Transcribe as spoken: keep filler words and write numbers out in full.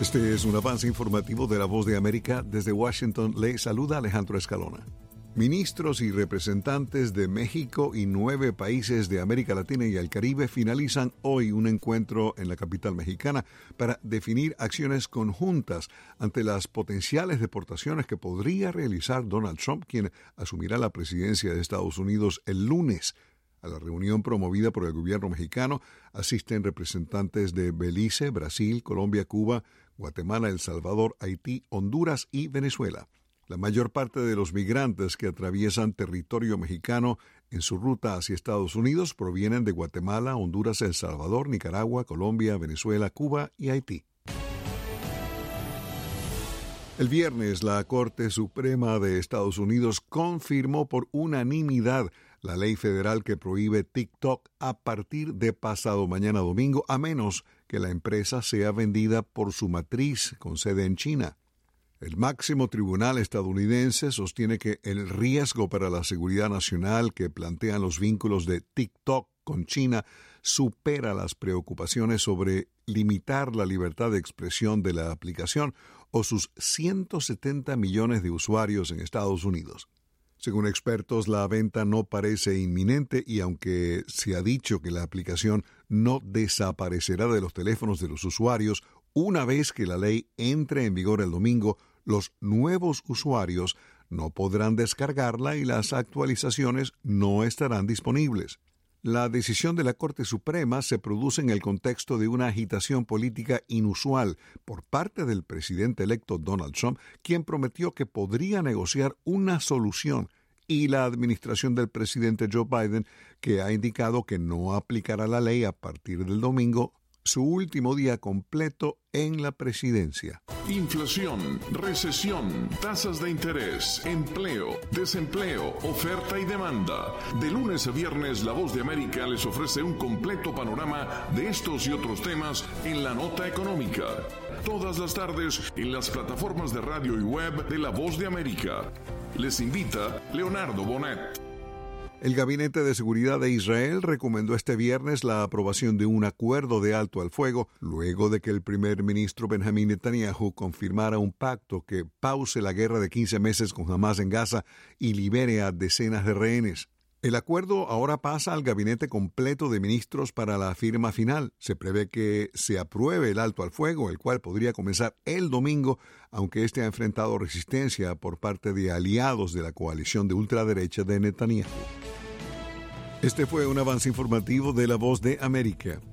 Este es un avance informativo de La Voz de América. Desde Washington le saluda Alejandro Escalona. Ministros y representantes de México y nueve países de América Latina y el Caribe finalizan hoy un encuentro en la capital mexicana para definir acciones conjuntas ante las potenciales deportaciones que podría realizar Donald Trump, quien asumirá la presidencia de Estados Unidos el lunes. A la reunión promovida por el gobierno mexicano asisten representantes de Belice, Brasil, Colombia, Cuba, Guatemala, El Salvador, Haití, Honduras y Venezuela. La mayor parte de los migrantes que atraviesan territorio mexicano en su ruta hacia Estados Unidos provienen de Guatemala, Honduras, El Salvador, Nicaragua, Colombia, Venezuela, Cuba y Haití. El viernes, la Corte Suprema de Estados Unidos confirmó por unanimidad la ley federal que prohíbe TikTok a partir de pasado mañana domingo, a menos que la empresa sea vendida por su matriz con sede en China. El máximo tribunal estadounidense sostiene que el riesgo para la seguridad nacional que plantean los vínculos de TikTok con China supera las preocupaciones sobre limitar la libertad de expresión de la aplicación o sus ciento setenta millones de usuarios en Estados Unidos. Según expertos, la venta no parece inminente y aunque se ha dicho que la aplicación no desaparecerá de los teléfonos de los usuarios, una vez que la ley entre en vigor el domingo, los nuevos usuarios no podrán descargarla y las actualizaciones no estarán disponibles. La decisión de la Corte Suprema se produce en el contexto de una agitación política inusual por parte del presidente electo Donald Trump, quien prometió que podría negociar una solución, y la administración del presidente Joe Biden, que ha indicado que no aplicará la ley a partir del domingo, su último día completo en la presidencia. Inflación, recesión, tasas de interés, empleo, desempleo, oferta y demanda. De lunes a viernes, La Voz de América les ofrece un completo panorama de estos y otros temas en la nota económica. Todas las tardes en las plataformas de radio y web de La Voz de América. Les invita Leonardo Bonet. El Gabinete de Seguridad de Israel recomendó este viernes la aprobación de un acuerdo de alto al fuego luego de que el primer ministro Benjamín Netanyahu confirmara un pacto que pause la guerra de quince meses con Hamás en Gaza y libere a decenas de rehenes. El acuerdo ahora pasa al gabinete completo de ministros para la firma final. Se prevé que se apruebe el alto al fuego, el cual podría comenzar el domingo, aunque este ha enfrentado resistencia por parte de aliados de la coalición de ultraderecha de Netanyahu. Este fue un avance informativo de La Voz de América.